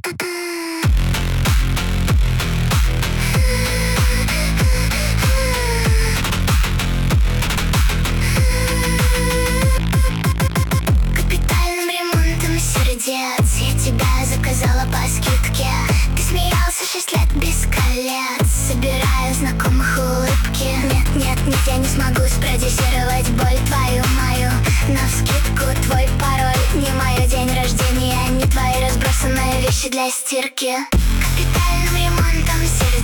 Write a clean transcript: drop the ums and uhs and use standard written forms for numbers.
Капитальным ремонтом сердец я тебя заказала по скидке. Ты смеялся 6 лет без колец, собирая знакомых улыбки. Нет, нет, нет, я не смогу спродюсировать боль твою мою. Навскидку твой пароль не мое день рождения, не твои разбросанные вещи для стирки. Капитальным ремонтом сердец